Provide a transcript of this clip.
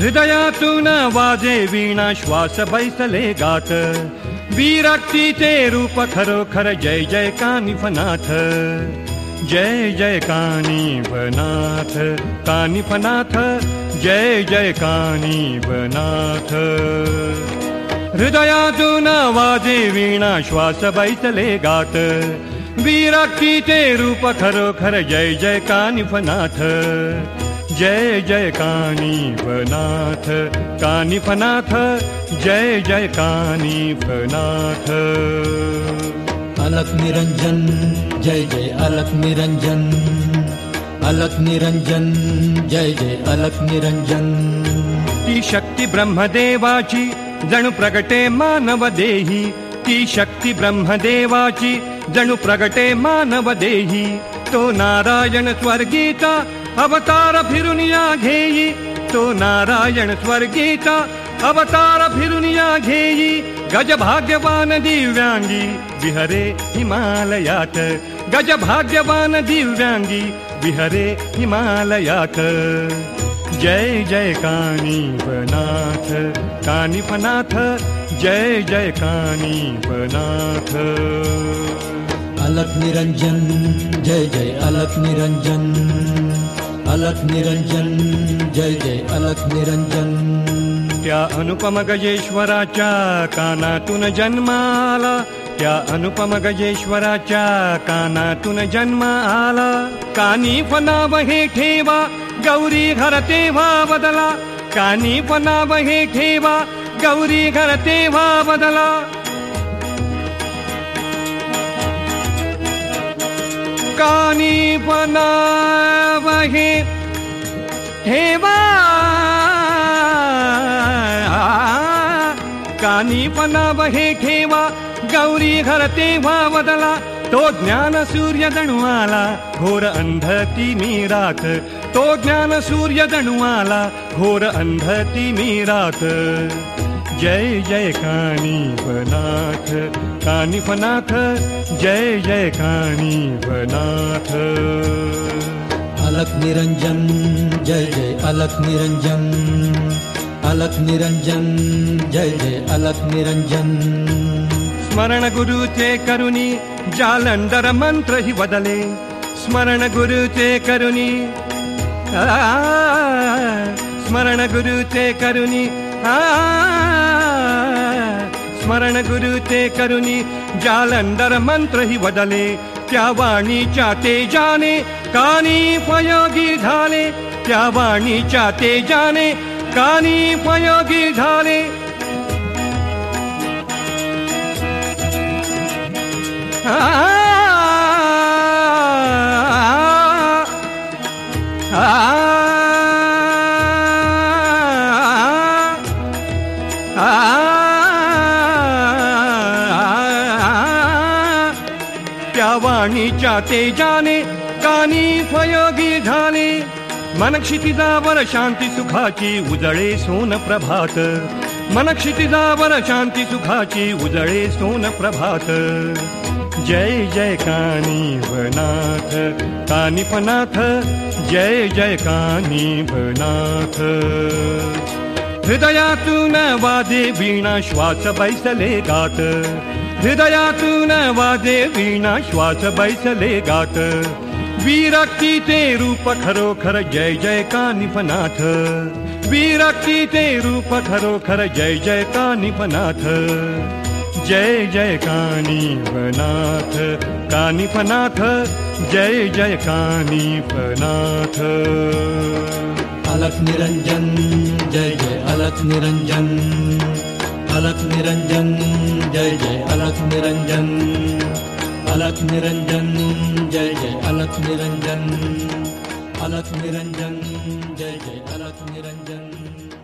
हृदयातून वाजे वीणा श्वास बैसले गात विरक्तीचे रूप खरोखर जय जय कानिफनाथ जय जय कानिफनाथ कानिफनाथ जय जय कानिफनाथ हृदयातून वाजे वीणा श्वास बैसले गात विरक्तीचे रूप खरोखर जय जय कानिफनाथ जय जय कानिफनाथ कानिफनाथ जय जय कानिफनाथ अलख निरंजन जय जय अलख निरंजन अलख निरंजन जय जय अलख निरंजन ती शक्ती ब्रह्मदेवाची जणू प्रगटे मानव देही ती शक्ती ब्रह्मदेवाची जणू प्रगटे मानव देही तो नारायण स्वर्गीचा अवतार फिरून या घेई तो नारायण स्वर्गीचा अवतार फिरून या घेई गज भाग्यवान दिव्यांगी विहरे हिमालयात गज भाग्यवान दिव्यांगी विहरे हिमालयात जय जय कानिफनाथ कानिफनाथ जय जय कानिफनाथ अलख निरंजन जय जय अलख निरंजन अलख निरंजन जय जय अलख निरंजन त्या अनुपम गजेश्वराच्या कानातून जन्माला त्या अनुपम गजेश्वराच्या कानातून जन्म आला कानिफनाव हे ठेवा गौरी घर तेव्हा बदला कानिफनाव हे ठेवा गौरी घर तेव्हा बदला कानिफनाव हे ठेवा कानिफनाव हे ठेवा गौरी घर तेव्हा बदला तो ज्ञान सूर्य जणू आला घोर अंध ती मी रात तो ज्ञान सूर्य जणू आला घोर अंध ती मी रात जय जय कानिफनाथ कानिफनाथ जय जय कानिफनाथ अलख निरंजन जय जय अलख निरंजन अलख निरंजन जय जय अलख निरंजन स्मरण गुरुचे करुणी जालंधर मंत्र ही बदले स्मरण गुरुचे करुणी स्मरण गुरुचे करुणी स्मरण गुरुचे करुणी जालंधर मंत्र ही बदले त्या वाणीच्या तेजाने कानिफयोगी झाले त्या वाणीच्या तेजाने कानिफयोगी झाले त्या वाणीच्या तेजाने कानिफयोगी झाले मन क्षितिजावर शांती सुखाची उजळे सोन प्रभात मन क्षितिजावर शांती सुखाची उजळे सोन प्रभात जय जय कानिफनाथ कानिफनाथ जय जय कानिफनाथ हृदयातून वाजे वीणा श्वास बैसले गात हृदयातून वाजे वीणा श्वास बैसले गात विरक्तीचे रूप खरोखर जय जय कानिफनाथ विरक्तीचे रूप खरोखर जय जय कानिफनाथ जय जय कानिफनाथ कानिफनाथ जय जय कानिफनाथ अलख निरंजन जय जय अलख निरंजन अलख निरंजन जय जय अलख निरंजन अलख निरंजन जय जय अलख निरंजन अलख निरंजन जय जय अलख निरंजन।